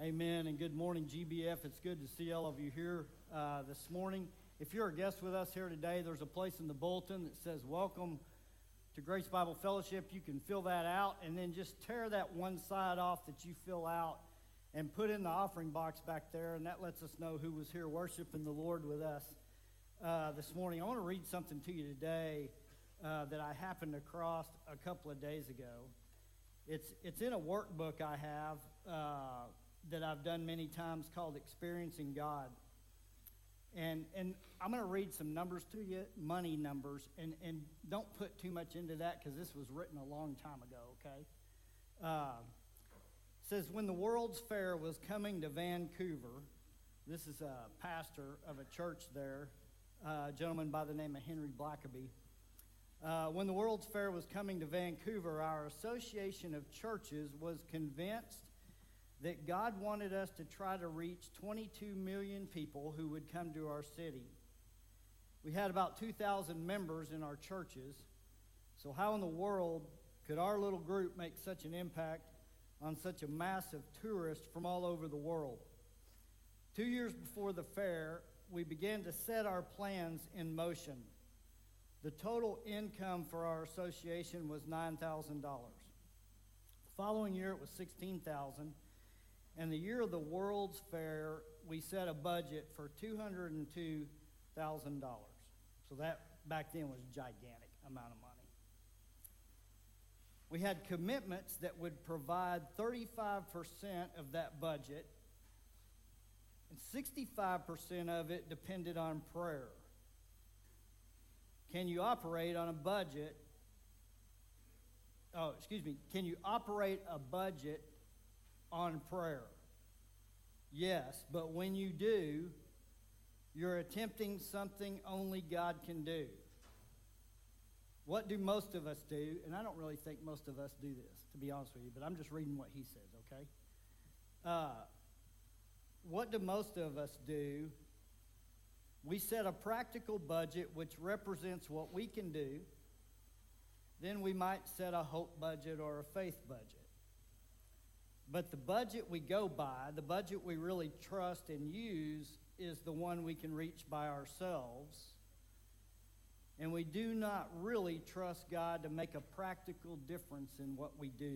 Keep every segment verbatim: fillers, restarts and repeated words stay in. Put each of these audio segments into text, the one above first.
Amen, and good morning, G B F. It's good to see all of you here uh, this morning. If you're a guest with us here today, there's a place in the bulletin that says, welcome to Grace Bible Fellowship. You can fill that out, and then just tear that one side off that you fill out and put in the offering box back there, and that lets us know who was here worshiping the Lord with us uh, this morning. I want to read something to you today uh, that I happened across a couple of days ago. It's, it's in a workbook I have uh, that I've done many times called Experiencing God. And and I'm going to read some numbers to you, money numbers, and, and don't put too much into that because this was written a long time ago, okay? Uh, it says, when the World's Fair was coming to Vancouver, this is a pastor of a church there, uh, a gentleman by the name of Henry Blackaby. Uh, when the World's Fair was coming to Vancouver, our Association of Churches was convinced that God wanted us to try to reach twenty-two million people who would come to our city. We had about two thousand members in our churches, so how in the world could our little group make such an impact on such a massive tourist from all over the world? Two years before the fair, we began to set our plans in motion. The total income for our association was nine thousand dollars. The following year, it was sixteen thousand dollars. And the year of the World's Fair, we set a budget for two hundred two thousand dollars. So that back then was a gigantic amount of money. We had commitments that would provide thirty-five percent of that budget, and sixty-five percent of it depended on prayer. Can you operate on a budget? Oh, excuse me. Can you operate a budget on prayer? Yes, but when you do, you're attempting something only God can do. What do most of us do? And I don't really think most of us do this, to be honest with you, but I'm just reading what he says, okay? Uh, what do most of us do? We set a practical budget which represents what we can do. Then we might set a hope budget or a faith budget. But the budget we go by, the budget we really trust and use, is the one we can reach by ourselves. And we do not really trust God to make a practical difference in what we do.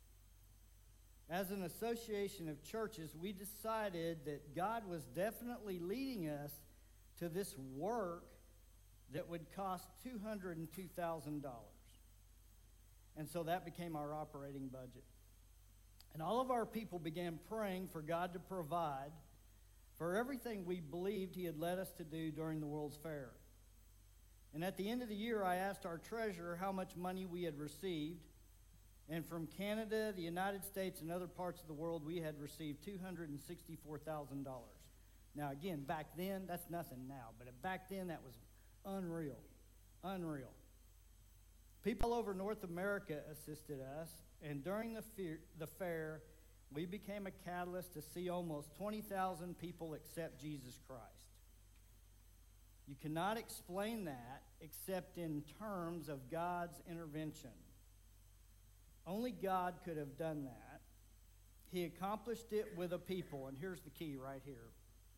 As an association of churches, we decided that God was definitely leading us to this work that would cost two hundred two thousand dollars. And so that became our operating budget. And all of our people began praying for God to provide for everything we believed he had led us to do during the World's Fair. And at the end of the year, I asked our treasurer how much money we had received. And from Canada, the United States, and other parts of the world, we had received two hundred sixty-four thousand dollars. Now, again, back then, that's nothing now. But back then, that was unreal. Unreal. People all over North America assisted us. And during the fair, the fair, we became a catalyst to see almost twenty thousand people accept Jesus Christ. You cannot explain that except in terms of God's intervention. Only God could have done that. He accomplished it with a people, and here's the key right here.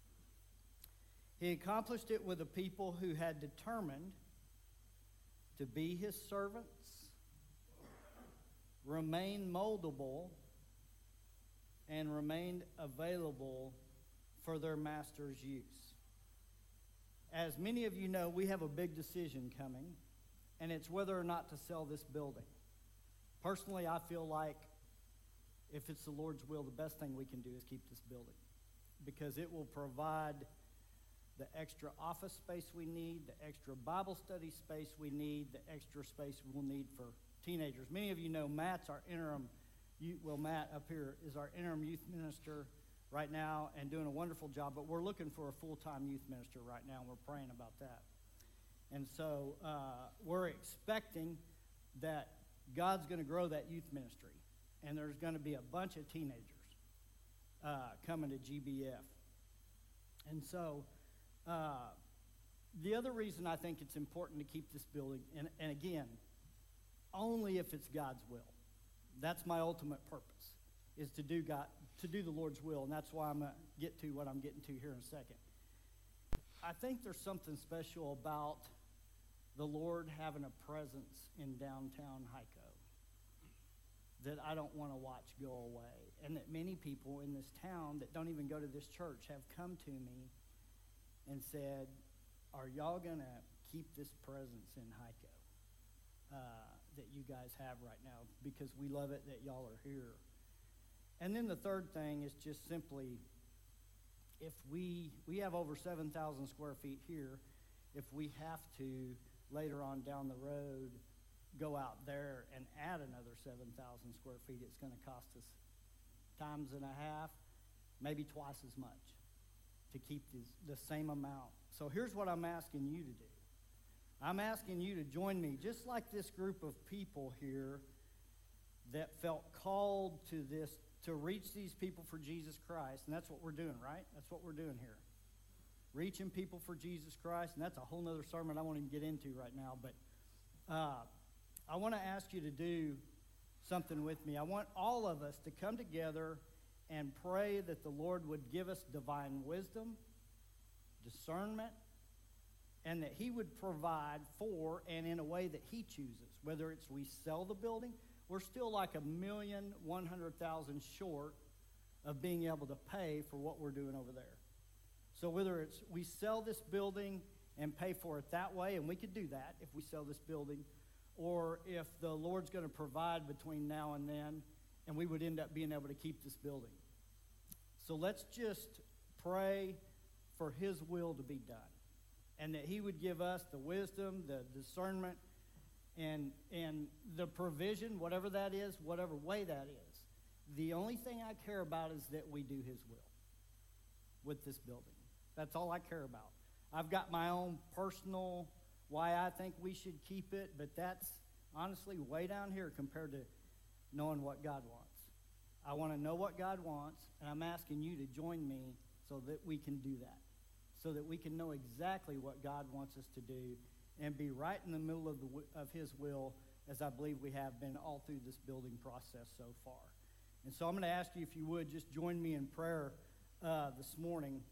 He accomplished it with a people who had determined to be his servants, remain moldable, and remained available for their master's use. As many of you know, we have a big decision coming, and it's whether or not to sell this building. Personally, I feel like if it's the Lord's will, the best thing we can do is keep this building, because it will provide the extra office space we need, the extra Bible study space we need, the extra space we'll need for teenagers. Many of you know Matt's our interim, well, Matt up here is our interim youth minister right now and doing a wonderful job, but we're looking for a full-time youth minister right now, and we're praying about that. And so uh, we're expecting that God's going to grow that youth ministry, and there's going to be a bunch of teenagers uh, coming to G B F. And so uh, the other reason I think it's important to keep this building, and, and again, only if it's God's will. That's my ultimate purpose, is to do God, to do the Lord's will, and that's why I'm going to get to what I'm getting to here in a second. I think there's something special about the Lord having a presence in downtown Hico that I don't want to watch go away, and that many people in this town that don't even go to this church have come to me and said, are y'all going to keep this presence in Hico uh, that you guys have right now? Because we love it that y'all are here. And then the third thing is just simply, if we, we have over seven thousand square feet here, if we have to, later on down the road, go out there and add another seven thousand square feet, it's going to cost us times and a half, maybe twice as much to keep this, the same amount. So here's what I'm asking you to do. I'm asking you to join me, just like this group of people here that felt called to this, to reach these people for Jesus Christ, and that's what we're doing, right? That's what we're doing here. Reaching people for Jesus Christ, and that's a whole nother sermon I won't even get into right now, but uh, I want to ask you to do something with me. I want all of us to come together and pray that the Lord would give us divine wisdom, discernment, and that he would provide for and in a way that he chooses. Whether it's we sell the building, we're still like a million, one hundred thousand short of being able to pay for what we're doing over there. So whether it's we sell this building and pay for it that way, and we could do that if we sell this building, or if the Lord's going to provide between now and then, and we would end up being able to keep this building. So let's just pray for his will to be done, and that he would give us the wisdom, the discernment, and and the provision, whatever that is, whatever way that is. The only thing I care about is that we do his will with this building. That's all I care about. I've got my own personal why I think we should keep it, but that's honestly way down here compared to knowing what God wants. I want to know what God wants, and I'm asking you to join me so that we can do that, so that we can know exactly what God wants us to do and be right in the middle of, the, of his will, as I believe we have been all through this building process so far. And so I'm going to ask you, if you would, just join me in prayer uh, this morning.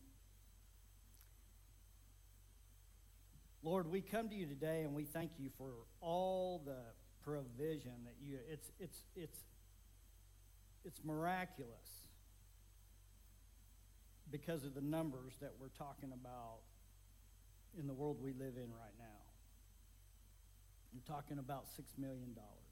Lord, we come to you today and we thank you for all the provision that you, it's, it's, it's, it's miraculous because of the numbers that we're talking about in the world we live in right now. You're talking about six million dollars.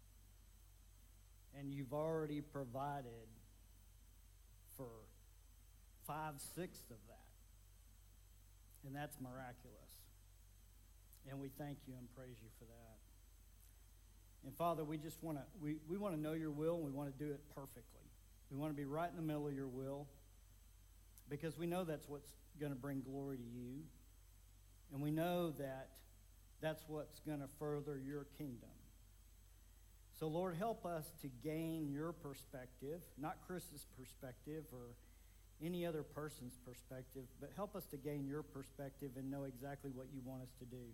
And you've already provided for five-sixths of that. And that's miraculous. And we thank you and praise you for that. And Father, we just want to we, we want to know your will, and we want to do it perfectly. We want to be right in the middle of your will, because we know that's what's going to bring glory to you. And we know that that's what's going to further your kingdom. So, Lord, help us to gain your perspective, not Chris's perspective or any other person's perspective, but help us to gain your perspective and know exactly what you want us to do.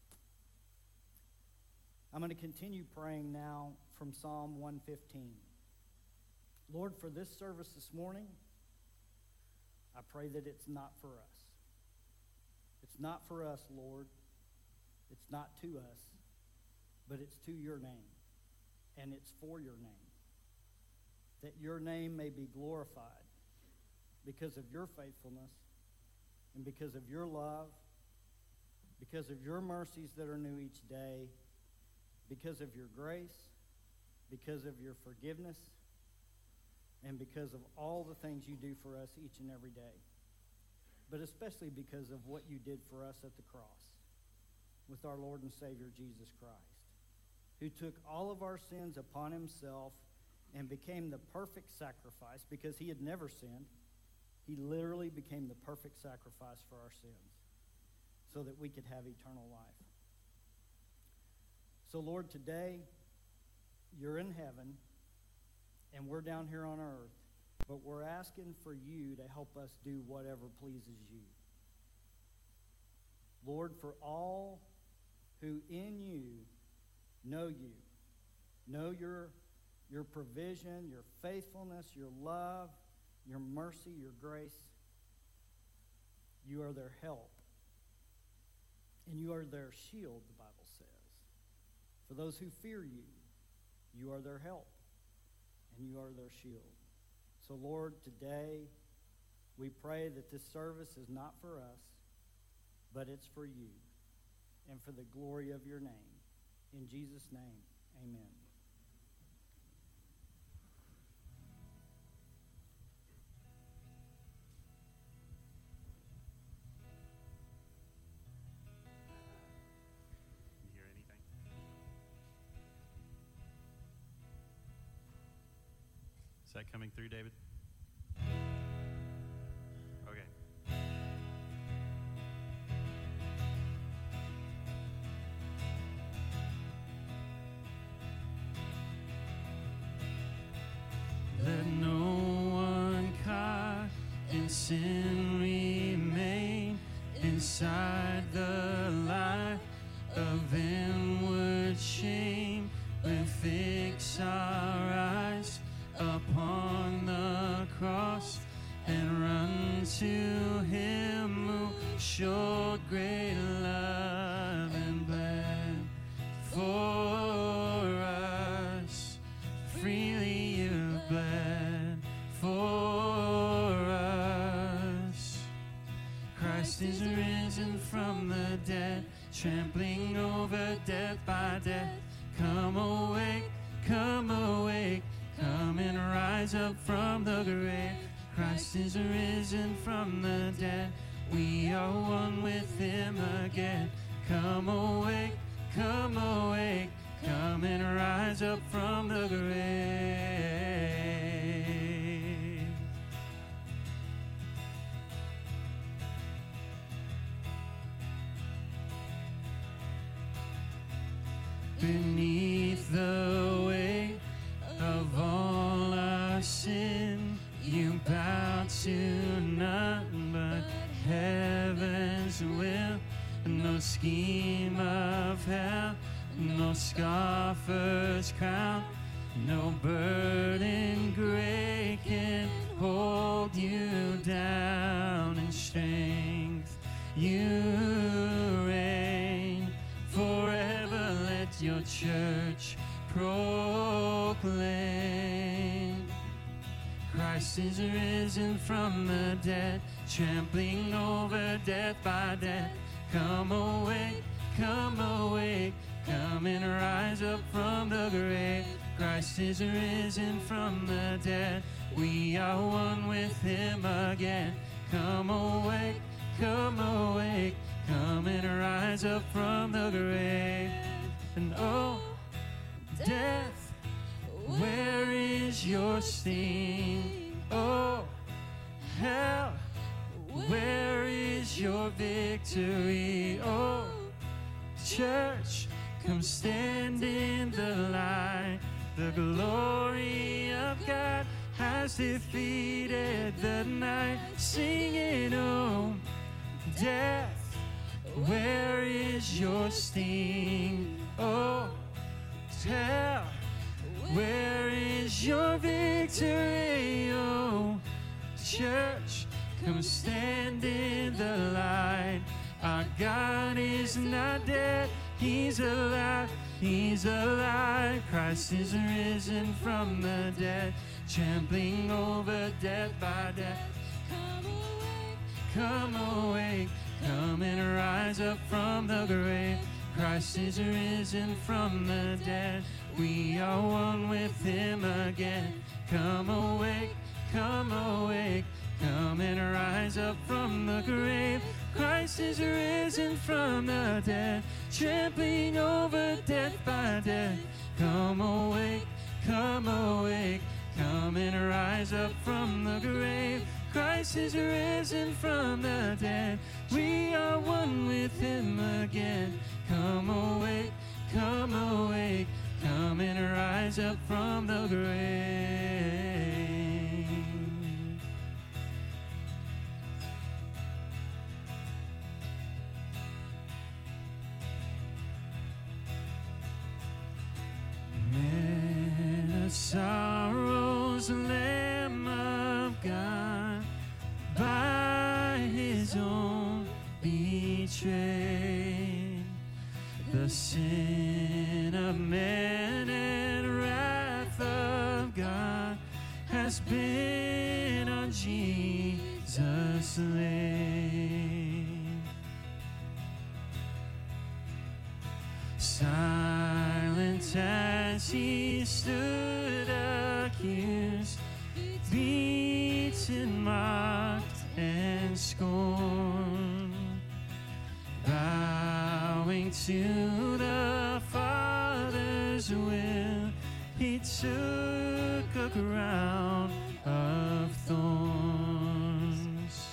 I'm going to continue praying now from Psalm one fifteen. Lord, for this service this morning, I pray that it's not for us. It's not for us, Lord. It's not to us, but it's to your name, and it's for your name, that your name may be glorified because of your faithfulness and because of your love, because of your mercies that are new each day, because of your grace, because of your forgiveness, and because of all the things you do for us each and every day, but especially because of what you did for us at the cross with our Lord and Savior Jesus Christ, who took all of our sins upon himself and became the perfect sacrifice because he had never sinned. He literally became the perfect sacrifice for our sins so that we could have eternal life. So, Lord, today you're in heaven and we're down here on earth, but we're asking for you to help us do whatever pleases you. Lord, for all who in you know you, know your, your provision, your faithfulness, your love, mercy, your grace. You are their help. And you are their shield, the Bible says. For those who fear you, you are their help. And you are their shield. So, Lord, today we pray that this service is not for us, but it's for you and for the glory of your name. In Jesus' name, amen. You hear anything? Is that coming through, David? Okay. Let no one caught in sin remain inside the light of inward shame. We fix our eyes upon the cross and run to him who showed great love and bled for us. Freely you bled for us. Christ is risen from the dead, trampling over death by death. Come awake, come awake, come and rise up from the grave. Christ is risen from the dead. We are one with him again. Come awake, come awake, come and rise up from the grave. Beneath the weight of all our sin, you bow to none but heaven's will. No scheme of hell, no scoffer's crown, no burden great can hold you down. In strength you reign forever. Let your church proclaim. Christ is risen from the dead, trampling over death by death. Come awake, come awake, come and rise up from the grave. Christ is risen from the dead. We are one with him again. Come awake, come awake, come and rise up from the grave. And oh, death, where is your sting? Oh, hell, where is your victory? Oh, church, come stand in the light. The glory of God has defeated the night. Singing, oh, death, where is your sting? Oh, hell, where is your victory? Oh, church, come stand in the light. Our God is not dead, he's alive, he's alive. Christ is risen from the dead, trampling over death by death. Come awake, come awake, come and rise up from the grave. Christ is risen from the dead. We are one with him again. Come awake, come awake, come and rise up from the grave. Christ is risen from the dead, trampling over death by death. Come awake, come awake, come and rise up from the grave. Christ is risen from the dead. We are one with him again. Come awake, come awake, come and rise up from the grave. Man of sorrows, Lamb of God, sin of man and wrath of God has been on Jesus laid. Silent as he stood accused, beaten, mocked, and scorned, bowing to the Father's will, he took a crown of thorns.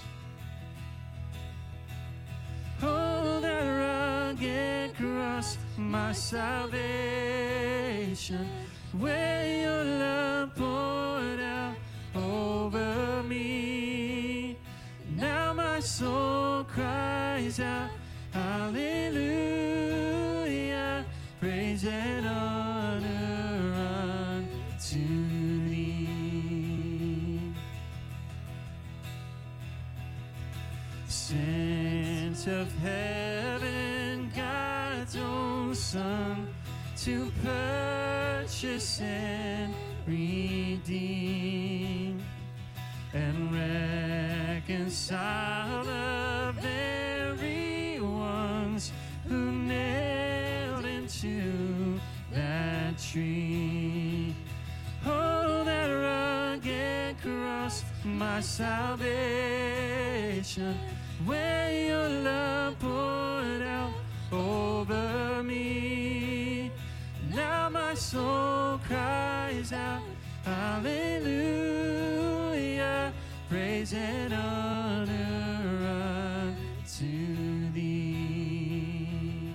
Oh, that rugged cross, my salvation, where your love poured out over me. Now my soul cries out, hallelujah, praise and honor unto thee. Sent of heaven, God's own Son, to purchase and redeem and reconcile the very ones who nailed him to that tree. Oh, that rugged cross, my salvation, where your love poured out over me. Now my soul cries out, hallelujah, praise and honor unto thee.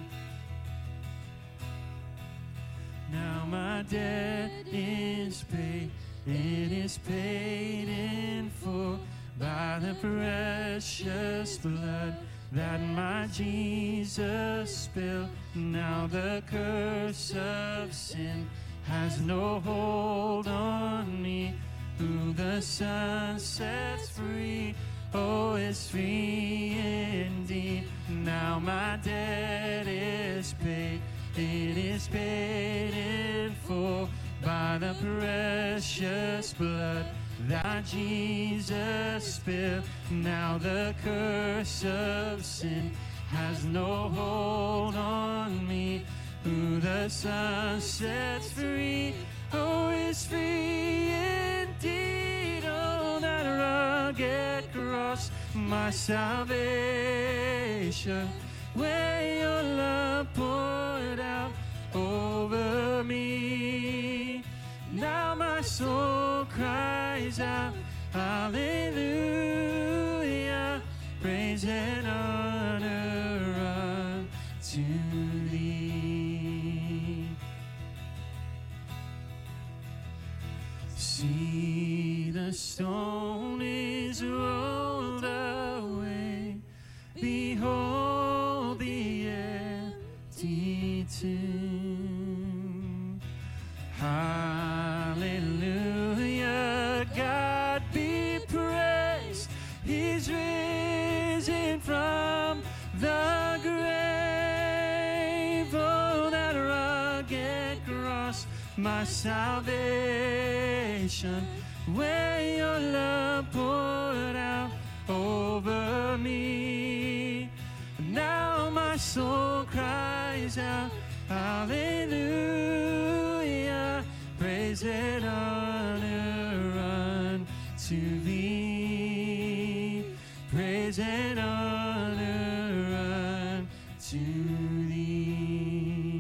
Now my debt is paid, it is paid in full by the precious blood that my Jesus spilled. Now the curse of sin has no hold on me. Who the Son sets free, oh, is free indeed. Now my debt is paid, it is paid in full by the precious blood that Jesus spilled. Now the curse of sin has no hold on me. Who the Son sets free, oh, is free indeed. Oh, that rugged cross, my salvation, where your love poured out over me. Now my soul cries out, hallelujah, praise and honor unto thee. See, the stone is rolled away. Behold the empty tomb. Hallelujah, God be praised. He's risen from the grave. Oh, that rugged cross, my salvation, where your love poured out over me. Now my soul cries out, hallelujah, praise and honor unto thee. Praise and honor unto thee.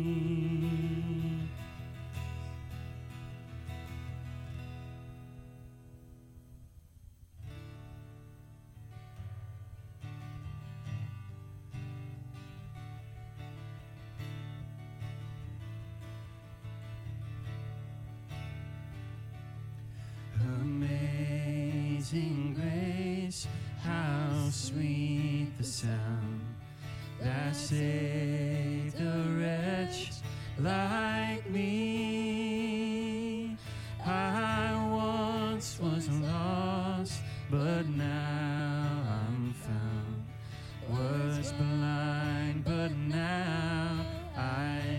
Amazing grace, how sweet the sound that saved a wretch like me. I once was lost, but now I'm found. Was blind, but now I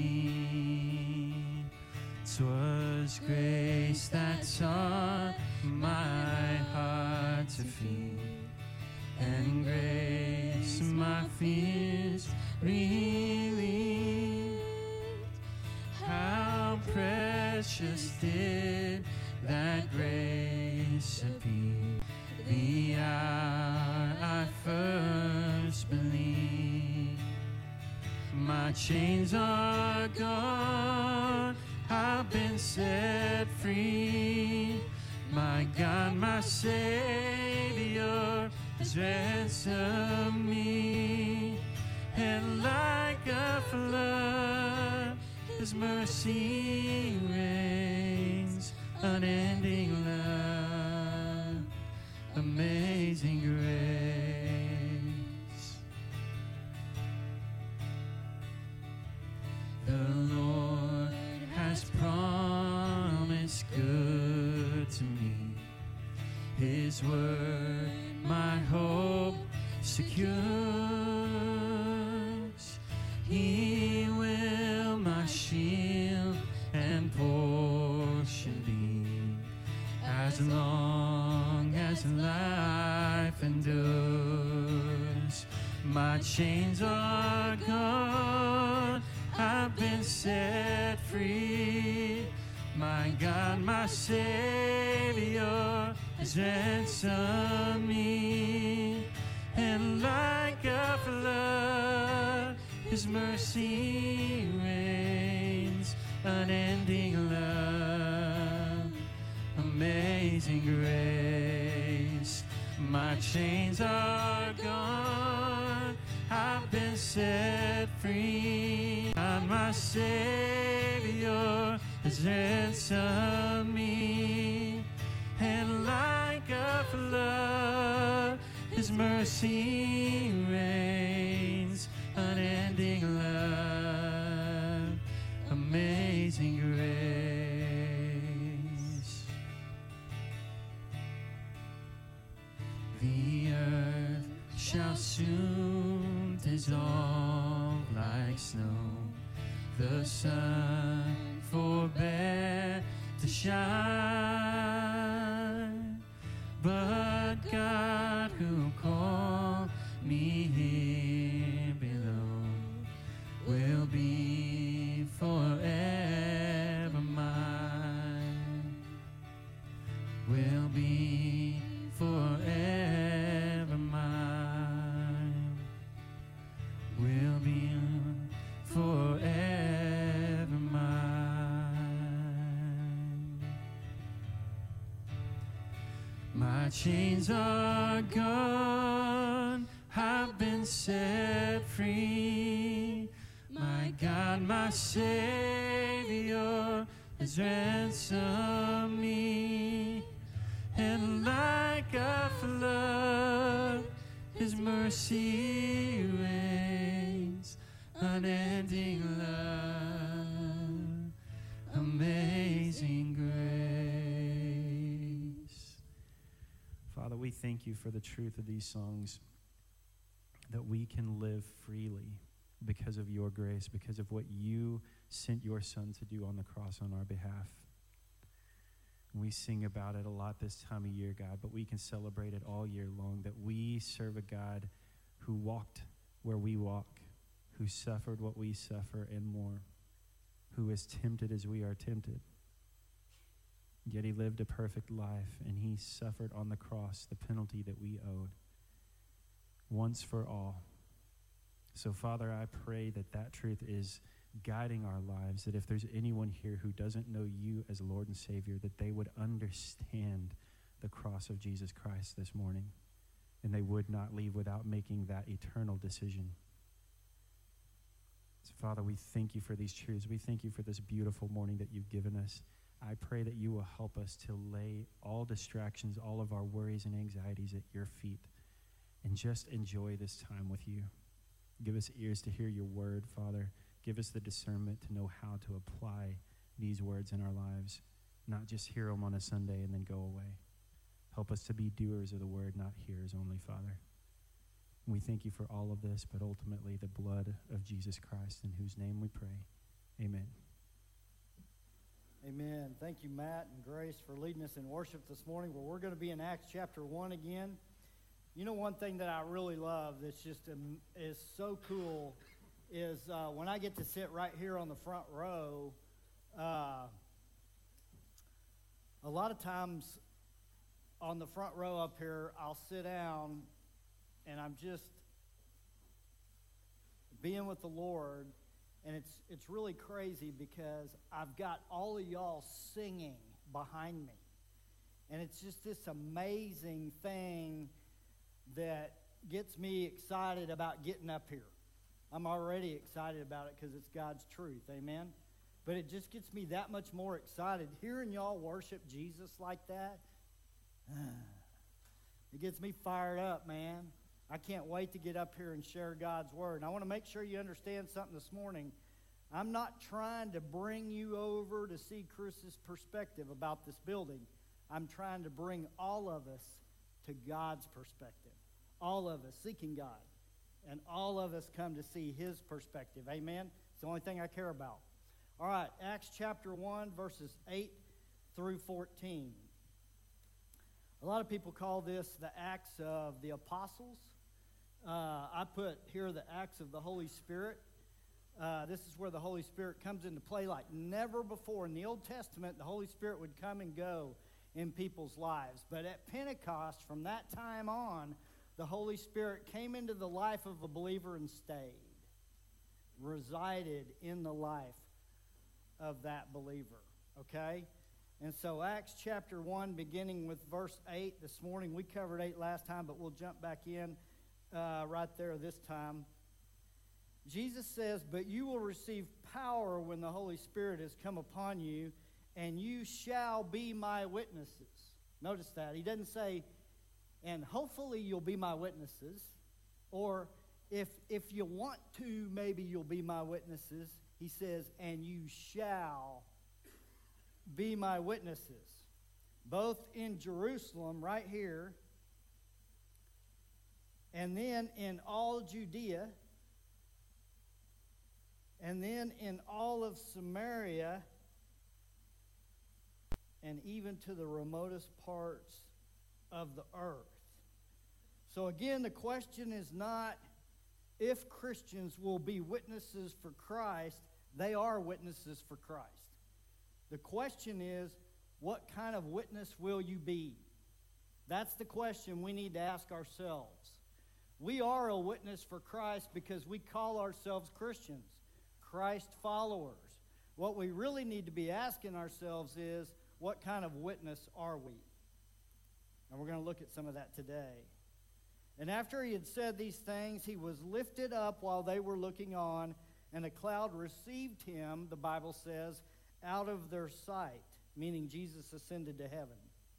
seen. 'Twas grace that taught my heart to feed, and grace my fears relieved. How precious did that grace appear the hour I first believed. My chains are gone, I've been set free. My God, my Savior has ransomed me. And like a flood, His mercy reigns. Unending love, amazing grace. The Lord has promised good to me. His word my hope secures. He will my shield and portion be, as long as life endures. My chains are gone, I've been set free. My God, my Savior has ransomed me. And like a flood, His mercy reigns. Unending love, amazing grace. My chains are gone, I've been set free. God, my Savior has ransomed me. And like a flood, His mercy reigns. Unending love, amazing grace. The earth shall soon dissolve like snow. The sun forbear to shine, but God who called me here below will be forever mine, will be forever mine, will be forever mine. My chains are gone, I've been set free. My God, my Savior has ransomed me. And like a flood, His mercy reigns. Unending love, amazing grace. Father, we thank you for the truth of these songs, that we can live freely because of your grace, because of what you sent your Son to do on the cross on our behalf. We sing about it a lot this time of year, God, but we can celebrate it all year long, that we serve a God who walked where we walk, who suffered what we suffer and more, who is tempted as we are tempted. Yet he lived a perfect life, and he suffered on the cross the penalty that we owed once for all. So, Father, I pray that that truth is guiding our lives, that if there's anyone here who doesn't know you as Lord and Savior, that they would understand the cross of Jesus Christ this morning, and they would not leave without making that eternal decision. So, Father, we thank you for these truths. We thank you for this beautiful morning that you've given us. I pray that you will help us to lay all distractions, all of our worries and anxieties at your feet, and just enjoy this time with you. Give us ears to hear your word, Father. Give us the discernment to know how to apply these words in our lives, not just hear them on a Sunday and then go away. Help us to be doers of the word, not hearers only, Father. And we thank you for all of this, but ultimately the blood of Jesus Christ, in whose name we pray. Amen. Amen. Thank you, Matt and Grace, for leading us in worship this morning. Well, we're going to be in Acts chapter one again. You know, one thing that I really love that's just um, is so cool is uh, when I get to sit right here on the front row, uh, a lot of times on the front row up here, I'll sit down and I'm just being with the Lord, and it's it's really crazy because I've got all of y'all singing behind me. And it's just this amazing thing that gets me excited about getting up here. I'm already excited about it because it's God's truth, amen? But it just gets me that much more excited. Hearing y'all worship Jesus like that, it gets me fired up, man. I can't wait to get up here and share God's word. And I want to make sure you understand something this morning. I'm not trying to bring you over to see Chris's perspective about this building. I'm trying to bring all of us to God's perspective. All of us seeking God. And all of us come to see his perspective. Amen? It's the only thing I care about. All right, Acts chapter one, verses eight through fourteen. A lot of people call this the Acts of the Apostles. Uh, I put here the Acts of the Holy Spirit. Uh, this is where the Holy Spirit comes into play like never before. In the Old Testament, the Holy Spirit would come and go in people's lives. But at Pentecost, from that time on, the Holy Spirit came into the life of a believer and stayed, resided in the life of that believer, okay? And so Acts chapter one, beginning with verse eight, this morning, we covered eight last time, but we'll jump back in uh, right there this time. Jesus says, "But you will receive power when the Holy Spirit has come upon you, and you shall be my witnesses." Notice that. He doesn't say, "and hopefully you'll be my witnesses," or if if you want to, maybe you'll be my witnesses. He says, "and you shall be my witnesses," both in Jerusalem, right here, and then in all Judea, and then in all of Samaria, and even to the remotest parts of the earth. So again, the question is not if Christians will be witnesses for Christ. They are witnesses for Christ. The question is, what kind of witness will you be? That's the question we need to ask ourselves. We are a witness for Christ because we call ourselves Christians, Christ followers. What we really need to be asking ourselves is, what kind of witness are we? And we're going to look at some of that today. And after he had said these things, he was lifted up while they were looking on, and a cloud received him, the Bible says, out of their sight, meaning Jesus ascended to heaven.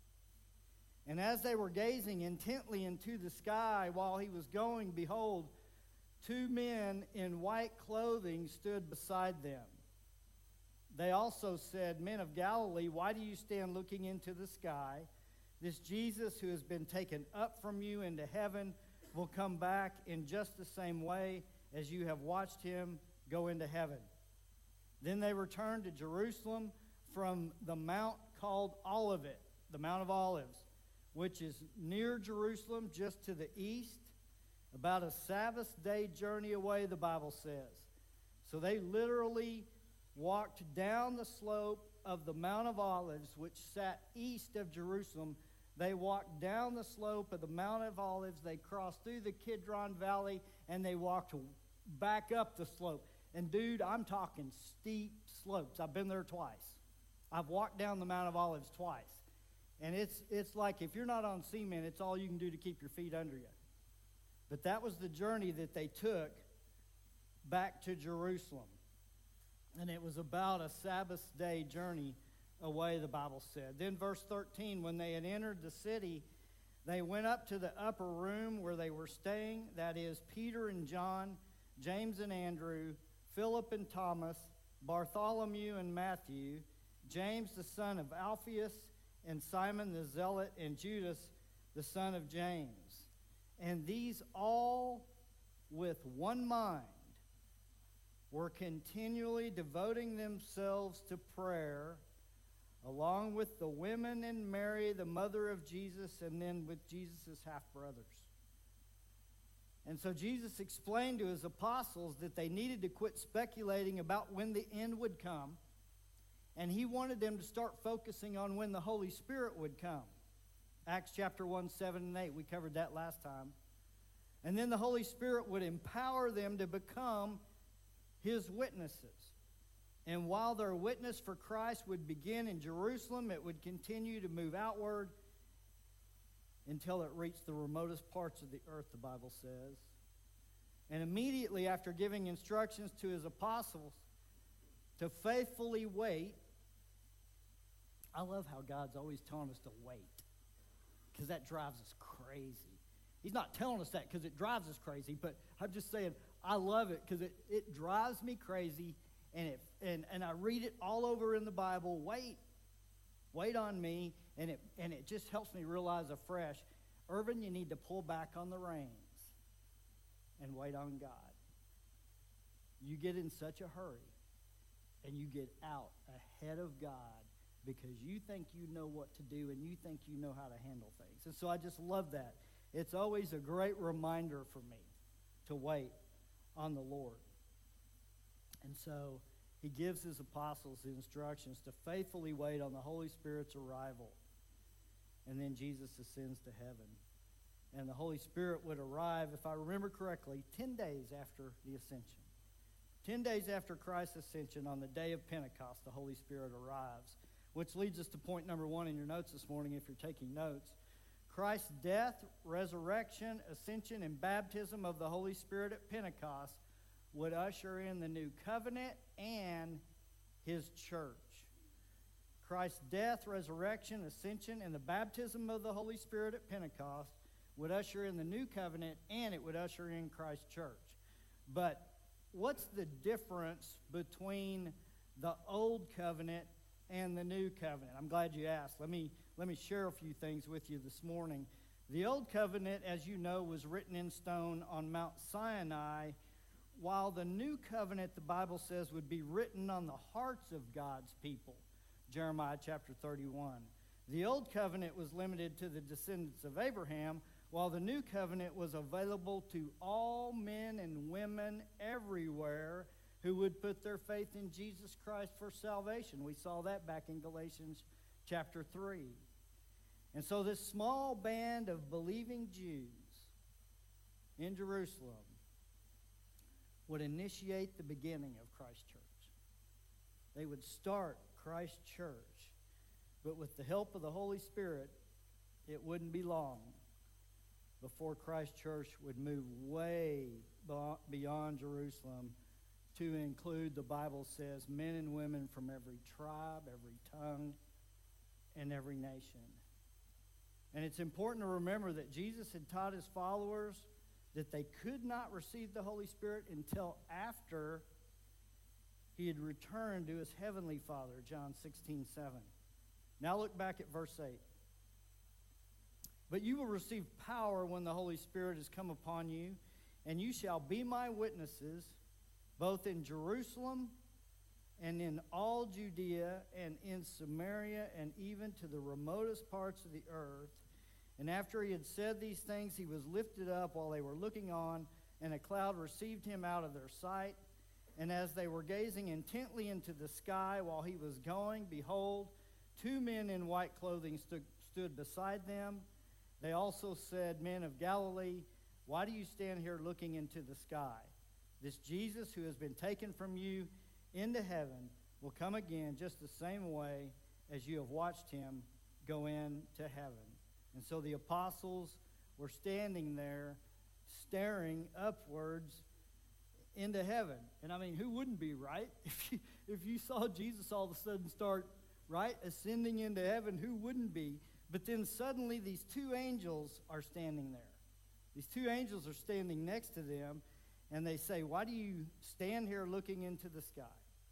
And as they were gazing intently into the sky while he was going, behold, two men in white clothing stood beside them. They also said, "Men of Galilee, why do you stand looking into the sky? This Jesus who has been taken up from you into heaven will come back in just the same way as you have watched him go into heaven." Then they returned to Jerusalem from the mount called Olivet, the Mount of Olives, which is near Jerusalem, just to the east, about a Sabbath day journey away, the Bible says. So they literally walked down the slope of the Mount of Olives, which sat east of Jerusalem. They walked down the slope of the Mount of Olives. They crossed through the Kidron Valley, and they walked back up the slope. And dude, I'm talking steep slopes. I've been there twice. I've walked down the Mount of Olives twice. And it's it's like if you're not on cement, it's all you can do to keep your feet under you. But that was the journey that they took back to Jerusalem. And it was about a Sabbath day journey away, the Bible said. Then verse thirteen, when they had entered the city, they went up to the upper room where they were staying, that is, Peter and John, James and Andrew, Philip and Thomas, Bartholomew and Matthew, James the son of Alphaeus, and Simon the Zealot, and Judas the son of James. And these all with one mind were continually devoting themselves to prayer, along with the women and Mary, the mother of Jesus, and then with Jesus' half-brothers. And so Jesus explained to his apostles that they needed to quit speculating about when the end would come, and he wanted them to start focusing on when the Holy Spirit would come. Acts chapter one, seven, and eight, we covered that last time. And then the Holy Spirit would empower them to become his witnesses. And while their witness for Christ would begin in Jerusalem, it would continue to move outward until it reached the remotest parts of the earth, the Bible says. And immediately after giving instructions to his apostles to faithfully wait, I love how God's always telling us to wait, because that drives us crazy. He's not telling us that because it drives us crazy, but I'm just saying I love it because it, it drives me crazy, and it and, and I read it all over in the Bible. Wait. Wait on me, and it and it just helps me realize afresh, Irvin, you need to pull back on the reins and wait on God. You get in such a hurry, and you get out ahead of God because you think you know what to do and you think you know how to handle things. And so I just love that. It's always a great reminder for me to wait on the Lord. And so he gives his apostles the instructions to faithfully wait on the Holy Spirit's arrival. And then Jesus ascends to heaven. And the Holy Spirit would arrive, if I remember correctly, ten days after the ascension. Ten days after Christ's ascension, on the day of Pentecost, the Holy Spirit arrives. Which leads us to point number one in your notes this morning, if you're taking notes. Christ's death, resurrection, ascension, and baptism of the Holy Spirit at Pentecost would usher in the new covenant and his church. Christ's death, resurrection, ascension, and the baptism of the Holy Spirit at Pentecost would usher in the new covenant, and it would usher in Christ's church. But what's the difference between the old covenant and the new covenant? I'm glad you asked. Let me let me share a few things with you this morning. The old covenant, as you know, was written in stone on Mount Sinai, while the new covenant, the Bible says, would be written on the hearts of God's people. Jeremiah chapter thirty-one. The old covenant was limited to the descendants of Abraham, while the new covenant was available to all men and women everywhere who would put their faith in Jesus Christ for salvation. We saw that back in Galatians chapter three. And so this small band of believing Jews in Jerusalem would initiate the beginning of Christ's church. They would start Christ's church, but with the help of the Holy Spirit, it wouldn't be long before Christ's church would move way beyond Jerusalem to include, the Bible says, men and women from every tribe, every tongue, and every nation. And it's important to remember that Jesus had taught his followers that they could not receive the Holy Spirit until after he had returned to his heavenly Father, John sixteen seven. Now look back at verse eight. But you will receive power when the Holy Spirit has come upon you, and you shall be my witnesses, both in Jerusalem and in all Judea and in Samaria and even to the remotest parts of the earth. And after he had said these things, he was lifted up while they were looking on, and a cloud received him out of their sight. And as they were gazing intently into the sky while he was going, behold, two men in white clothing stood, stood beside them. They also said, Men of Galilee, why do you stand here looking into the sky? This Jesus who has been taken from you into heaven will come again just the same way as you have watched him go into heaven. And so the apostles were standing there staring upwards into heaven. And I mean, who wouldn't be, right? If you, if you saw Jesus all of a sudden start, right, ascending into heaven, who wouldn't be? But then suddenly these two angels are standing there. These two angels are standing next to them, and they say, why do you stand here looking into the sky?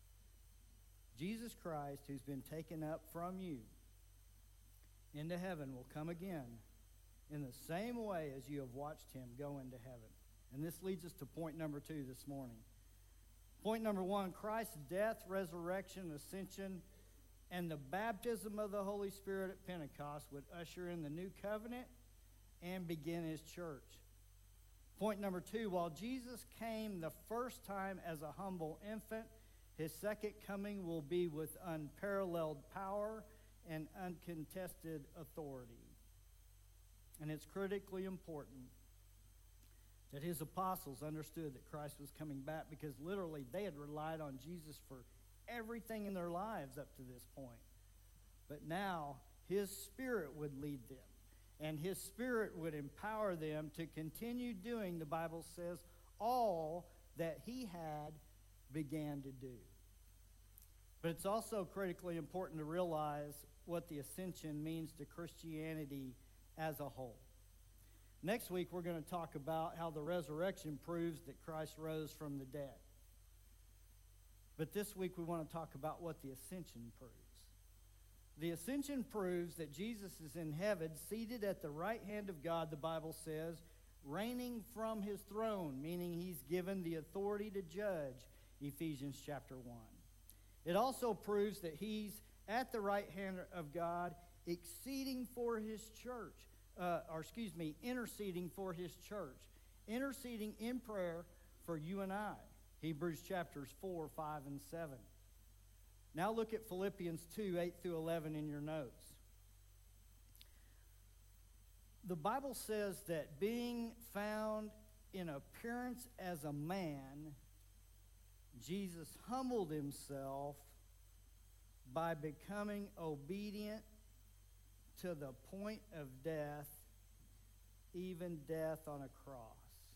Jesus Christ, who's been taken up from you into heaven, will come again in the same way as you have watched him go into heaven. And this leads us to point number two this morning. Point number one, Christ's death, resurrection, ascension, and the baptism of the Holy Spirit at Pentecost would usher in the new covenant and begin his church. Point number two, while Jesus came the first time as a humble infant, his second coming will be with unparalleled power and uncontested authority. And it's critically important that his apostles understood that Christ was coming back, because literally they had relied on Jesus for everything in their lives up to this point. But now his Spirit would lead them, and his Spirit would empower them to continue doing, the Bible says, all that he had began to do. But it's also critically important to realize what the ascension means to Christianity as a whole. Next week, we're going to talk about how the resurrection proves that Christ rose from the dead. But this week, we want to talk about what the ascension proves. The ascension proves that Jesus is in heaven, seated at the right hand of God, the Bible says, reigning from his throne, meaning he's given the authority to judge, Ephesians chapter one. It also proves that he's at the right hand of God, exceeding for his church, uh, or excuse me, interceding for his church, interceding in prayer for you and I, Hebrews chapters four, five, and seven. Now look at Philippians two, eight through eleven in your notes. The Bible says that being found in appearance as a man, Jesus humbled himself by becoming obedient to the point of death, even death on a cross.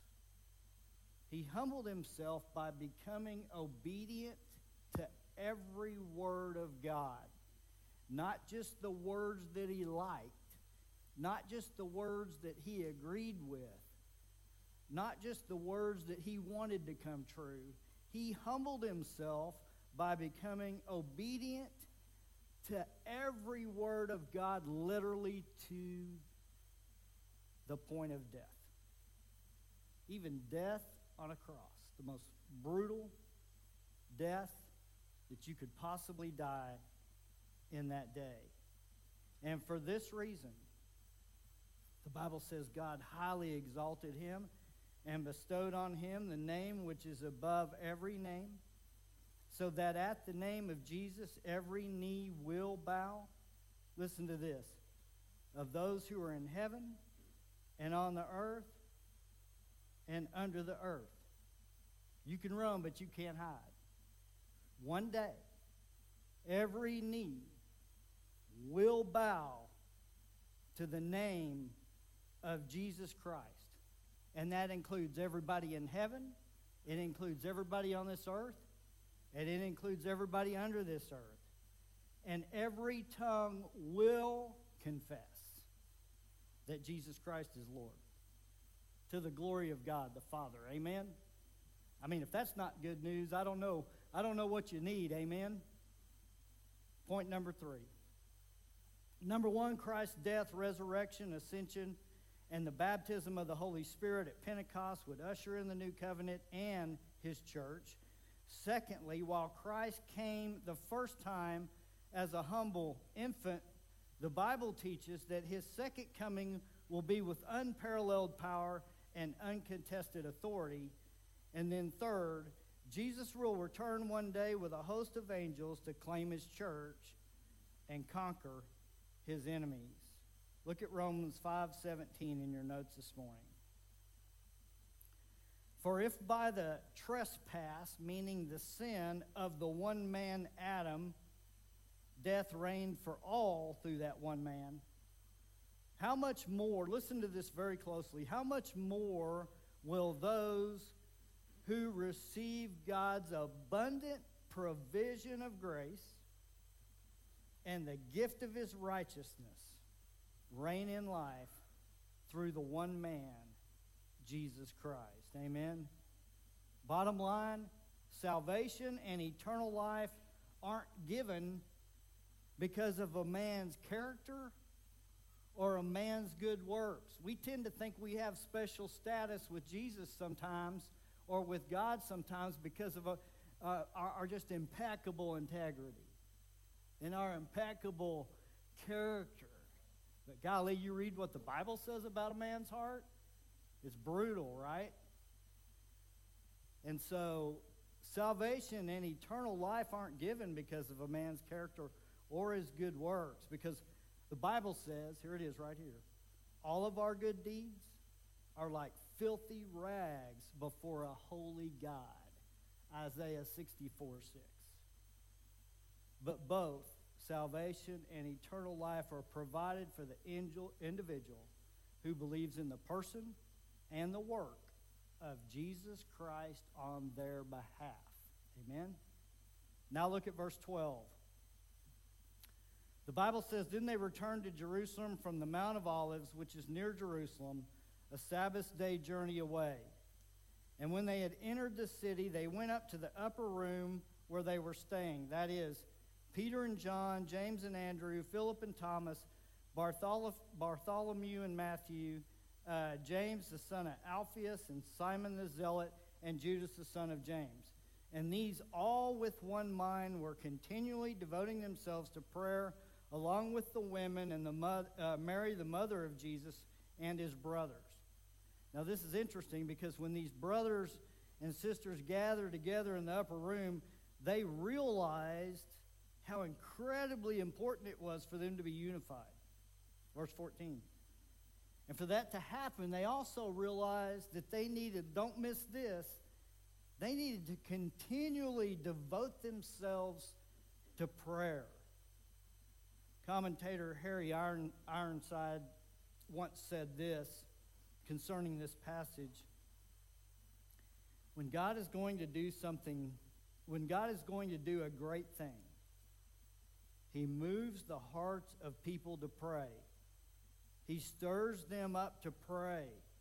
He humbled himself by becoming obedient to every word of God. Not just the words that he liked, not just the words that he agreed with, not just the words that he wanted to come true. He humbled himself by becoming obedient to every word of God, literally to the point of death. Even death on a cross, the most brutal death that you could possibly die in that day. And for this reason, the Bible says God highly exalted him and bestowed on him the name which is above every name, so that at the name of Jesus every knee will bow. Listen to this. Of those who are in heaven and on the earth and under the earth. You can run, but you can't hide. One day, every knee will bow to the name of Jesus Christ. And that includes everybody in heaven, it includes everybody on this earth, and it includes everybody under this earth. And every tongue will confess that Jesus Christ is Lord, to the glory of God the Father. Amen? I mean, if that's not good news, I don't know. I don't know what you need. Amen? Point number three. Number one, Christ's death, resurrection, ascension, and the baptism of the Holy Spirit at Pentecost would usher in the new covenant and his church. Secondly, while Christ came the first time as a humble infant, the Bible teaches that his second coming will be with unparalleled power and uncontested authority. And then third, Jesus will return one day with a host of angels to claim his church and conquer his enemies. Look at Romans five seventeen in your notes this morning. For if by the trespass, meaning the sin of the one man Adam, death reigned for all through that one man, how much more, listen to this very closely, how much more will those who receive God's abundant provision of grace and the gift of his righteousness reign in life through the one man, Jesus Christ? Amen. Bottom line, salvation and eternal life aren't given because of a man's character or a man's good works. We tend to think we have special status with Jesus sometimes, or with God sometimes, because of a, uh, our, our just impeccable integrity and our impeccable character. But golly, you read what the Bible says about a man's heart, it's brutal, right? And so salvation and eternal life aren't given because of a man's character or his good works, because the Bible says, here it is right here, all of our good deeds are like filthy rags before a holy God. Isaiah sixty-four six. But both salvation and eternal life are provided for the individual who believes in the person and the work of Jesus Christ on their behalf. Amen? Now look at verse twelve. The Bible says, Then they returned to Jerusalem from the Mount of Olives, which is near Jerusalem, a Sabbath day journey away. And when they had entered the city, they went up to the upper room where they were staying. That is, Peter and John, James and Andrew, Philip and Thomas, Bartholo- Bartholomew and Matthew, uh, James the son of Alphaeus, and Simon the Zealot, and Judas the son of James. And these all with one mind were continually devoting themselves to prayer, along with the women and the mo- uh, Mary, the mother of Jesus, and his brothers. Now this is interesting, because when these brothers and sisters gathered together in the upper room, they realized how incredibly important it was for them to be unified. Verse fourteen. And for that to happen, they also realized that they needed, don't miss this, they needed to continually devote themselves to prayer. Commentator Harry Iron, Ironside once said this concerning this passage. When God is going to do something, when God is going to do a great thing, he moves the hearts of people to pray. He stirs them up to pray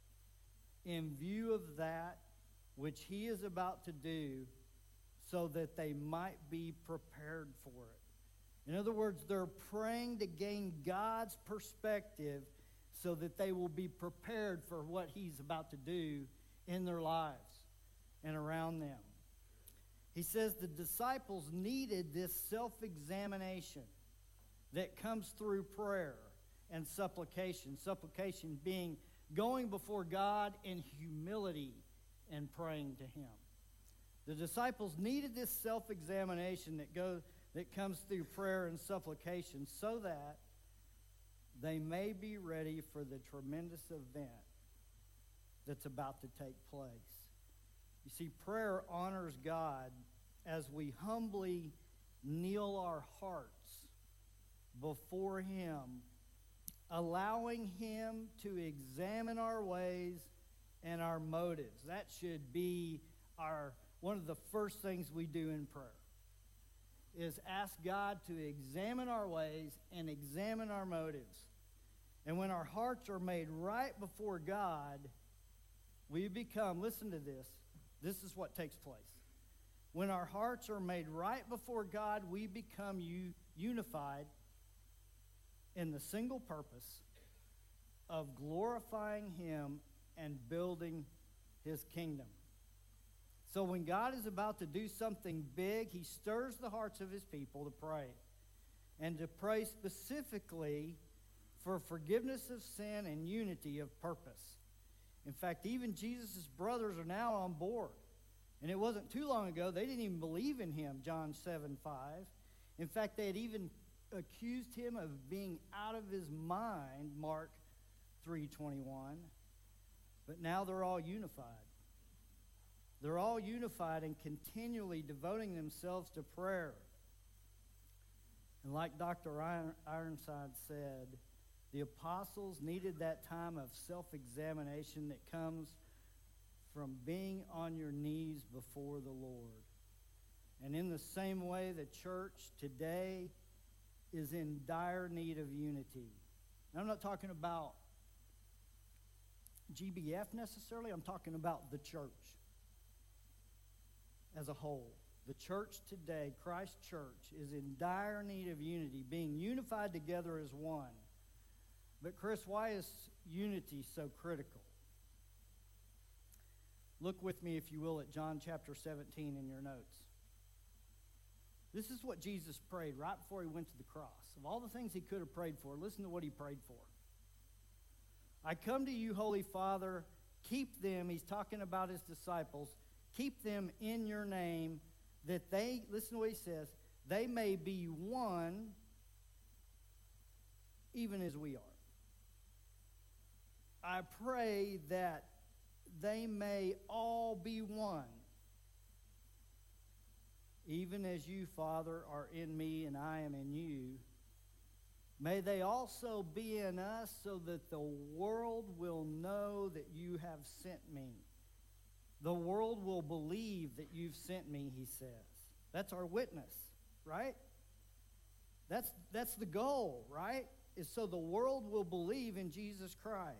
in view of that which he is about to do, so that they might be prepared for it. In other words, they're praying to gain God's perspective so that they will be prepared for what he's about to do in their lives and around them. He says the disciples needed this self-examination that comes through prayer and supplication. Supplication being going before God in humility and praying to him. The disciples needed this self-examination that goes that comes through prayer and supplication, so that they may be ready for the tremendous event that's about to take place. You see, prayer honors God as we humbly kneel our hearts before him, allowing him to examine our ways and our motives. That should be our one of the first things we do in prayer, is ask God to examine our ways and examine our motives. And when our hearts are made right before God, we become, listen to this, this is what takes place. When our hearts are made right before God, we become u- unified in the single purpose of glorifying him and building his kingdom. So when God is about to do something big, he stirs the hearts of his people to pray, and to pray specifically for forgiveness of sin and unity of purpose. In fact, even Jesus' brothers are now on board. And it wasn't too long ago, they didn't even believe in him, John seven five. In fact, they had even accused him of being out of his mind, Mark three twenty-one. But now they're all unified. They're all unified and continually devoting themselves to prayer. And like Doctor Ironside said, the apostles needed that time of self-examination that comes from being on your knees before the Lord. And in the same way, the church today is in dire need of unity. And I'm not talking about G B F necessarily. I'm talking about the church as a whole. The church today, Christ Church, is in dire need of unity, being unified together as one. But Chris, why is unity so critical? Look with me, if you will, at John chapter seventeen in your notes. This is what Jesus prayed right before he went to the cross. Of all the things he could have prayed for, listen to what he prayed for. I come to you, Holy Father, keep them, he's talking about his disciples, keep them in your name, that they, listen to what he says, they may be one, even as we are. I pray that they may all be one, even as you, Father, are in me and I am in you. May they also be in us, so that the world will know that you have sent me. The world will believe that you've sent me, he says. That's our witness, right? That's, that's the goal, right? Is so the world will believe in Jesus Christ.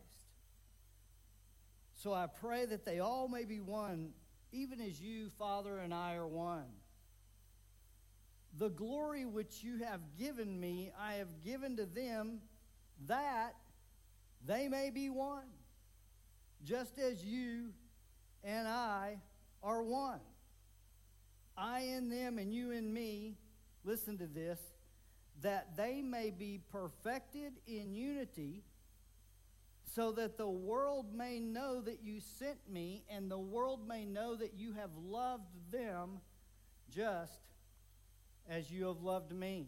So I pray that they all may be one, even as you, Father, and I are one. The glory which you have given me, I have given to them, that they may be one, just as you and I are one. I in them and you in me, listen to this, that they may be perfected in unity, so that the world may know that you sent me, and the world may know that you have loved them just as you have loved me.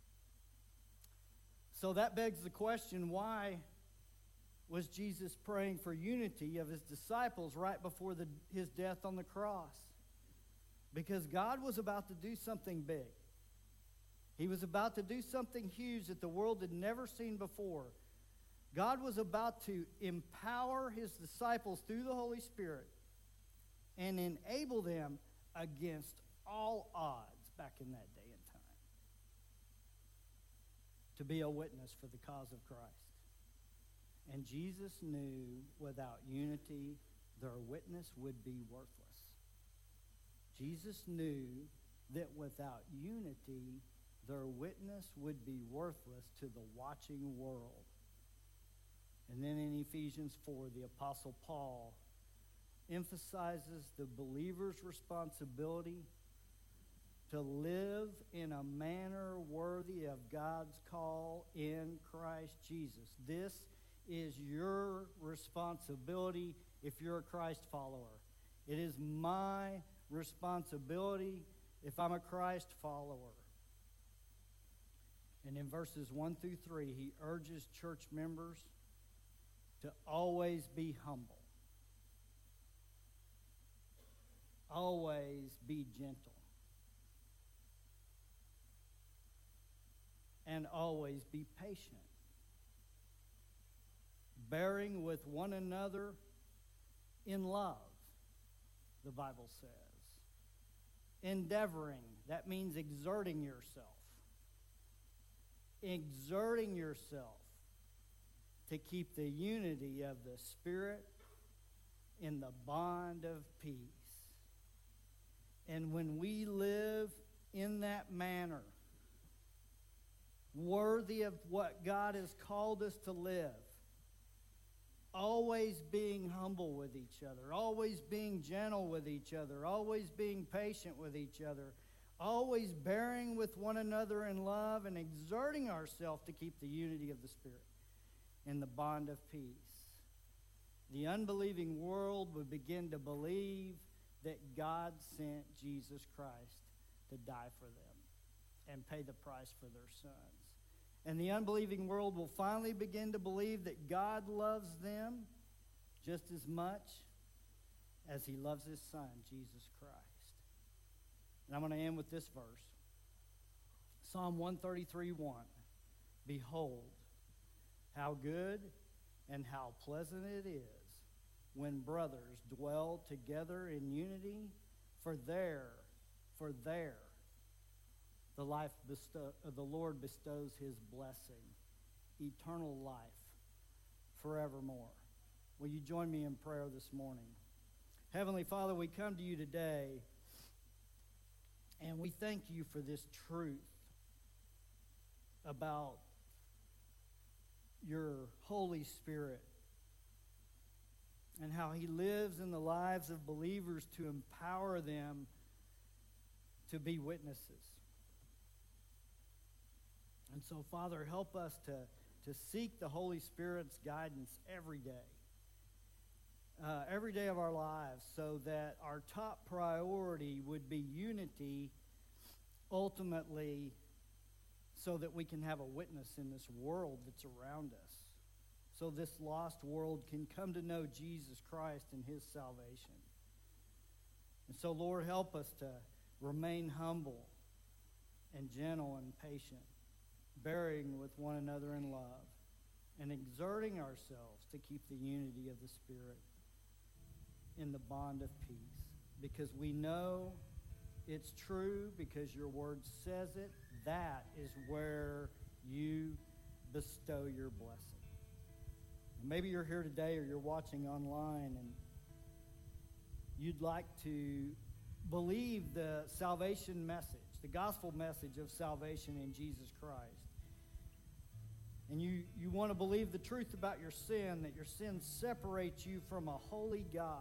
So that begs the question, why was Jesus praying for unity of his disciples right before the, his death on the cross? Because God was about to do something big. He was about to do something huge that the world had never seen before. God was about to empower his disciples through the Holy Spirit and enable them against all odds back in that day and time to be a witness for the cause of Christ. And Jesus knew without unity, their witness would be worthless. Jesus knew that without unity, their witness would be worthless to the watching world. And then in Ephesians four, the Apostle Paul emphasizes the believer's responsibility to live in a manner worthy of God's call in Christ Jesus. This is your responsibility if you're a Christ follower. It is my responsibility if I'm a Christ follower. And in verses one through three, he urges church members to always be humble. Always be gentle. And always be patient. Bearing with one another in love, the Bible says. Endeavoring, that means exerting yourself. Exerting yourself to keep the unity of the Spirit in the bond of peace. And when we live in that manner, worthy of what God has called us to live, always being humble with each other, always being gentle with each other, always being patient with each other, always bearing with one another in love, and exerting ourselves to keep the unity of the Spirit in the bond of peace. The unbelieving world would begin to believe that God sent Jesus Christ to die for them and pay the price for their sins. And the unbelieving world will finally begin to believe that God loves them just as much as he loves his Son, Jesus Christ. And I'm going to end with this verse. Psalm one thirty-three one. Behold, how good and how pleasant it is when brothers dwell together in unity, for there, for there, the life bestow, uh, the Lord bestows his blessing, eternal life, forevermore. Will you join me in prayer this morning? Heavenly Father, we come to you today, and we thank you for this truth about your Holy Spirit and how he lives in the lives of believers to empower them to be witnesses. And so, Father, help us to, to seek the Holy Spirit's guidance every day. Uh, every day of our lives, so that our top priority would be unity, ultimately, so that we can have a witness in this world that's around us, so this lost world can come to know Jesus Christ and his salvation. And so, Lord, help us to remain humble and gentle and patient, bearing with one another in love, and exerting ourselves to keep the unity of the Spirit in the bond of peace, because we know it's true, because your word says it. That is where you bestow your blessing. And maybe you're here today or you're watching online and you'd like to believe the salvation message, the gospel message of salvation in Jesus Christ. And you, you want to believe the truth about your sin, that your sin separates you from a holy God.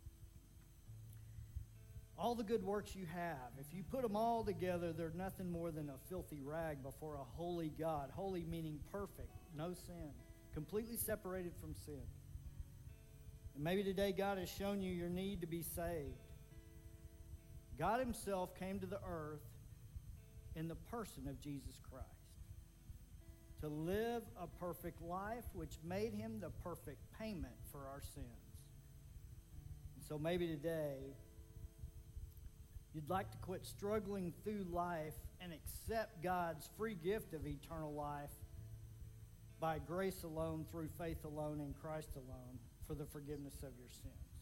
All the good works you have, if you put them all together, they're nothing more than a filthy rag before a holy God. Holy meaning perfect, no sin, completely separated from sin. And maybe today God has shown you your need to be saved. God himself came to the earth in the person of Jesus Christ to live a perfect life, which made him the perfect payment for our sins. And so maybe today you'd like to quit struggling through life and accept God's free gift of eternal life by grace alone, through faith alone, in Christ alone, for the forgiveness of your sins.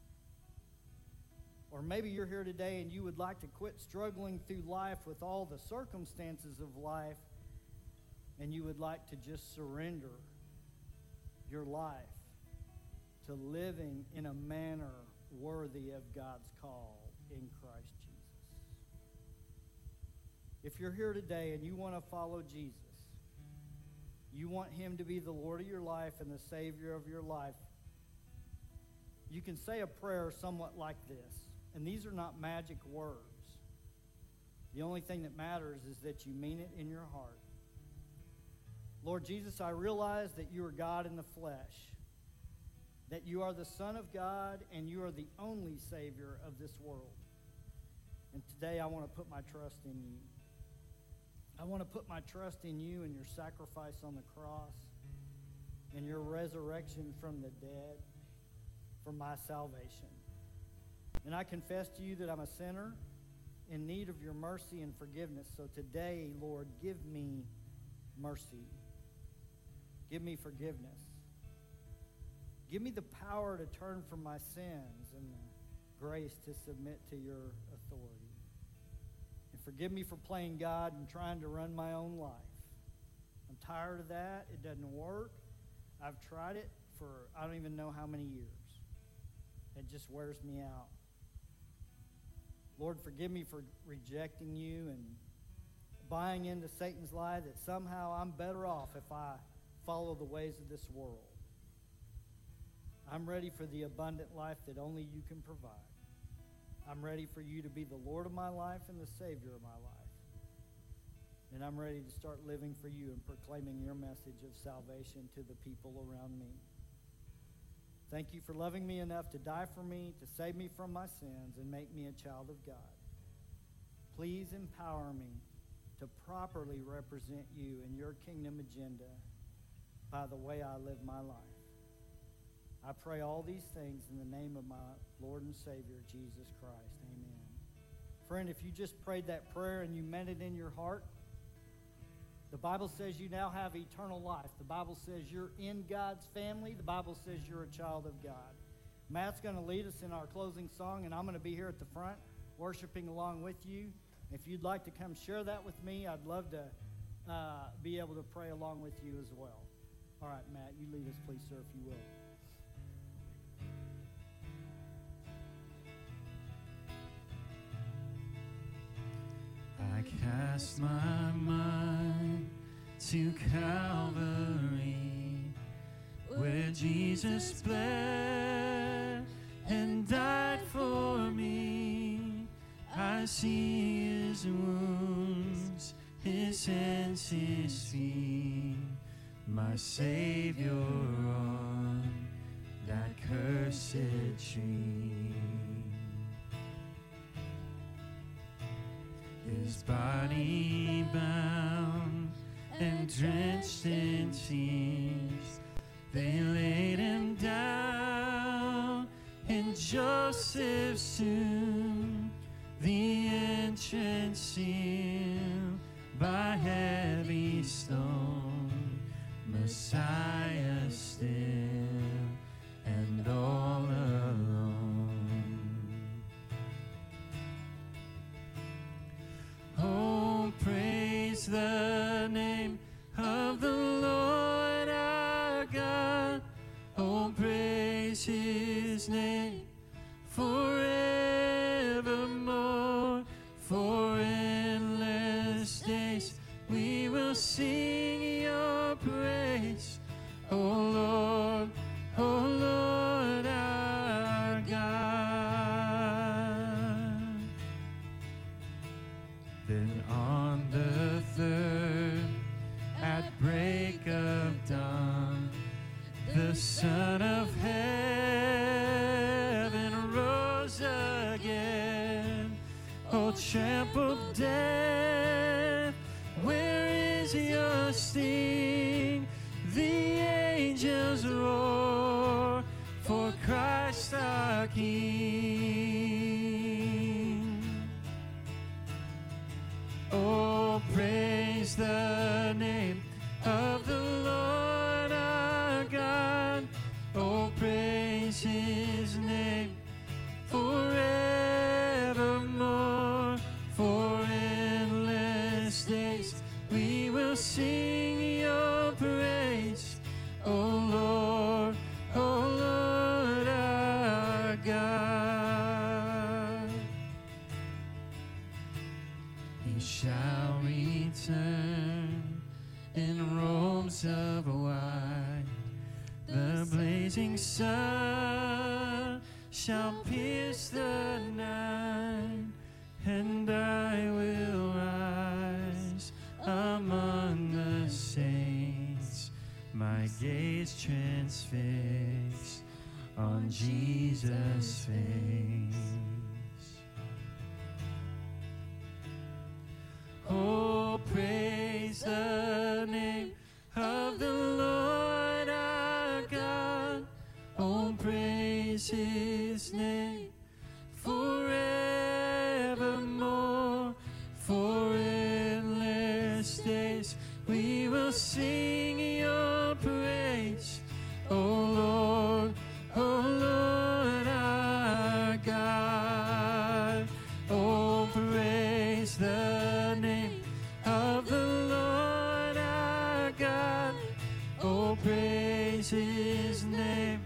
Or maybe you're here today and you would like to quit struggling through life with all the circumstances of life, and you would like to just surrender your life to living in a manner worthy of God's call in Christ Jesus. If you're here today and you want to follow Jesus, you want him to be the Lord of your life and the Savior of your life, you can say a prayer somewhat like this. And these are not magic words. The only thing that matters is that you mean it in your heart. Lord Jesus, I realize that you are God in the flesh, that you are the Son of God, and you are the only Savior of this world. And today I want to put my trust in you. I want to put my trust in you and your sacrifice on the cross and your resurrection from the dead for my salvation. And I confess to you that I'm a sinner in need of your mercy and forgiveness. So today, Lord, give me mercy. Give me forgiveness. Give me the power to turn from my sins and the grace to submit to your authority. And forgive me for playing God and trying to run my own life. I'm tired of that. It doesn't work. I've tried it for I don't even know how many years. It just wears me out. Lord, forgive me for rejecting you and buying into Satan's lie that somehow I'm better off if I follow the ways of this world. I'm ready for the abundant life that only you can provide. I'm ready for you to be the Lord of my life and the Savior of my life. And I'm ready to start living for you and proclaiming your message of salvation to the people around me. Thank you for loving me enough to die for me, to save me from my sins, and make me a child of God. Please empower me to properly represent you and your kingdom agenda by the way I live my life. I pray all these things in the name of my Lord and Savior, Jesus Christ. Amen. Friend, if you just prayed that prayer and you meant it in your heart, the Bible says you now have eternal life. The Bible says you're in God's family. The Bible says you're a child of God. Matt's going to lead us in our closing song, and I'm going to be here at the front worshiping along with you. If you'd like to come share that with me, I'd love to uh, be able to pray along with you as well. All right, Matt, you lead us, please, sir, if you will. I cast my mind to Calvary. where Jesus bled and died for me. I see his wounds, his hands, his feet, my Savior on that cursed tree. His body bound and drenched in tears, they laid him down in Joseph's tomb, the entrance sealed by heavy stone, Messiah still and all alone. Oh, praise the name of the Lord our God. Oh, praise his name forevermore. For endless days we will sing your praise. Oh Lord, oh Lord our God. Then on the third, at break of dawn, the Son of Heaven rose again. Oh, trampled death, where is your sting? The angels roar for Christ our King. Oh, praise the name of the Lord our God. Oh, praise his name forevermore. For endless days we will sing your praise. Oh Lord, oh Lord our God. He shall return in robes of white. The blazing sun shall pierce the night, and I will rise among the saints, my gaze transfixed on Jesus' face. Oh, praise the name of the Lord our God. Oh, praise his name forevermore. For endless days we will sing your praise. Oh Lord, oh Lord our God. Oh, praise the name of the Lord our God. Oh, praise his name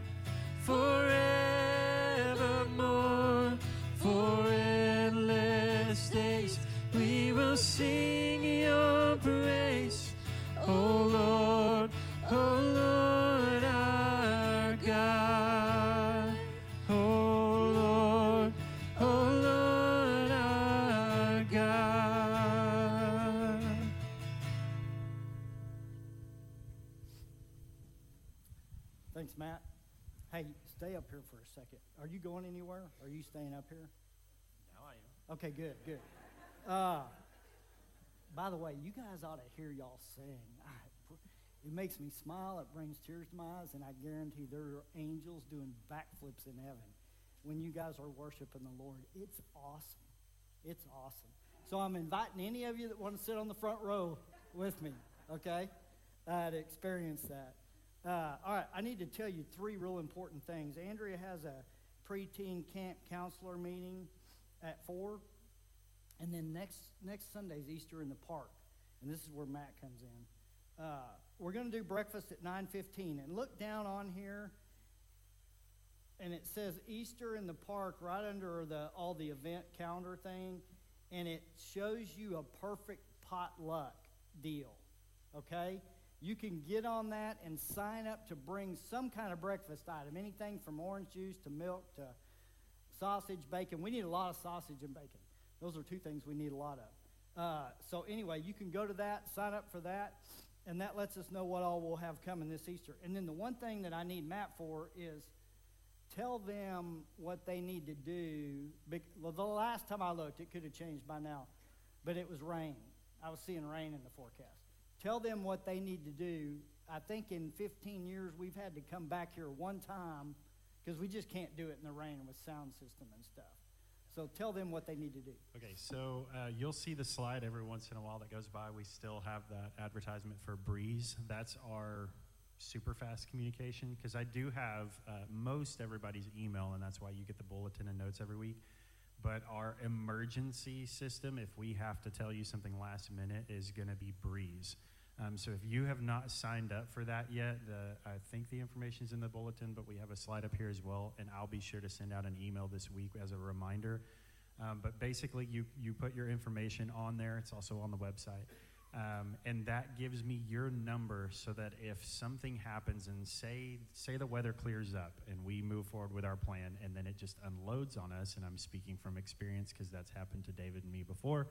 forevermore. For endless days we will sing your praise. Oh Lord, oh Lord our God. Oh Lord, oh Lord our God. Thanks, Matt. Hey, stay up here for a second. Are you going anywhere? Are you staying up here? Now I am. Okay, good, good. Uh, by the way, you guys ought to hear y'all sing. I, it makes me smile. It brings tears to my eyes, and I guarantee there are angels doing backflips in heaven when you guys are worshiping the Lord. It's awesome. It's awesome. So I'm inviting any of you that want to sit on the front row with me, okay, uh, to experience that. Uh, all right, I need to tell you three real important things. Andrea has a preteen camp counselor meeting at four, and then next next Sunday's Easter in the park, and this is where Matt comes in. Uh, we're going to do breakfast at nine fifteen, and look down on here, and it says Easter in the park right under the all the event calendar thing, and it shows you a perfect potluck deal, okay? You can get on that and sign up to bring some kind of breakfast item, anything from orange juice to milk to sausage, bacon. We need a lot of sausage and bacon. Those are two things we need a lot of. Uh, so anyway, you can go to that, sign up for that, and that lets us know what all we'll have coming this Easter. And then the one thing that I need Matt for is tell them what they need to do. Well, the last time I looked, it could have changed by now, but it was rain. I was seeing rain in the forecast. Tell them what they need to do. I think in fifteen years, we've had to come back here one time because we just can't do it in the rain with sound system and stuff. So tell them what they need to do. Okay, so uh, you'll see the slide every once in a while that goes by. We still have that advertisement for Breeze. That's our super fast communication, because I do have uh, most everybody's email, and that's why you get the bulletin and notes every week. But our emergency system, if we have to tell you something last minute, is going to be Breeze. Um, so if you have not signed up for that yet, the, I think the information is in the bulletin, but we have a slide up here as well, and I'll be sure to send out an email this week as a reminder. Um, but basically, you, you put your information on there. It's also on the website. Um, and that gives me your number so that if something happens and say say the weather clears up and we move forward with our plan and then it just unloads on us, and I'm speaking from experience because that's happened to David and me before,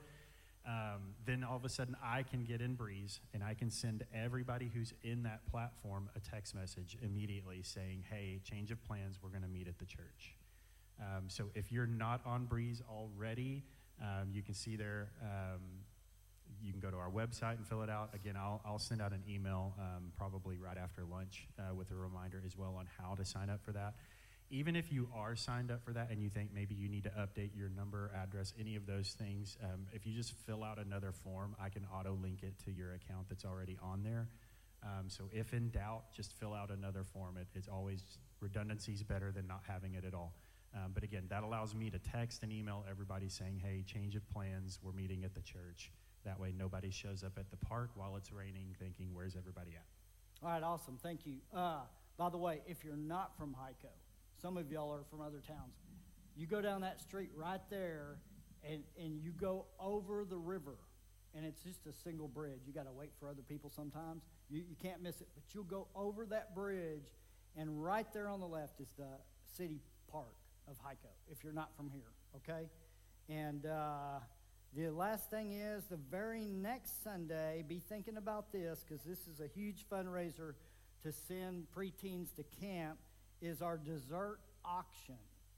um, then all of a sudden I can get in Breeze and I can send everybody who's in that platform a text message immediately saying, hey, change of plans, we're going to meet at the church. Um, so if you're not on Breeze already, um, you can see there, um, you can go to our website and fill it out. Again, I'll, I'll send out an email um, probably right after lunch uh, with a reminder as well on how to sign up for that. Even if you are signed up for that and you think maybe you need to update your number, address, any of those things, um, if you just fill out another form, I can auto-link it to your account that's already on there. Um, so if in doubt, just fill out another form. It, it's always, redundancy is better than not having it at all. Um, but again, that allows me to text and email everybody saying, hey, change of plans, we're meeting at the church. That way nobody shows up at the park while it's raining thinking, where's everybody at? All right, awesome. Thank you. Uh, by the way, if you're not from Hico, some of y'all are from other towns, you go down that street right there, and, and you go over the river, and it's just a single bridge. You got to wait for other people sometimes. You, you can't miss it, but you'll go over that bridge, and right there on the left is the city park of Hico, if you're not from here, okay? And uh, the last thing is, the very next Sunday, be thinking about this, because this is a huge fundraiser to send preteens to camp, is our dessert auction,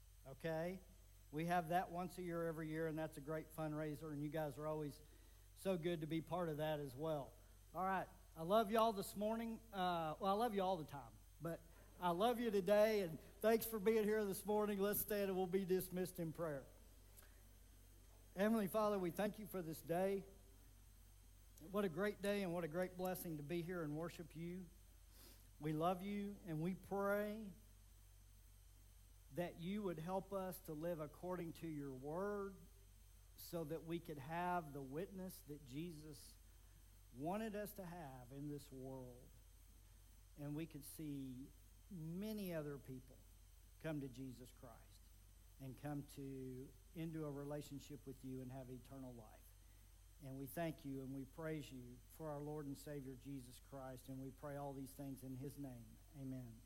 okay? We have that once a year every year, and that's a great fundraiser, and you guys are always so good to be part of that as well. All right, I love y'all this morning. Uh, well, I love you all the time, but I love you today, and thanks for being here this morning. Let's stand and we'll be dismissed in prayer. Heavenly Father, we thank you for this day. What a great day and what a great blessing to be here and worship you. We love you, and we pray that you would help us to live according to your word so that we could have the witness that Jesus wanted us to have in this world, and we could see many other people come to Jesus Christ and come to into a relationship with you and have eternal life. And we thank you and we praise you for our Lord and Savior Jesus Christ, and we pray all these things in his name. Amen.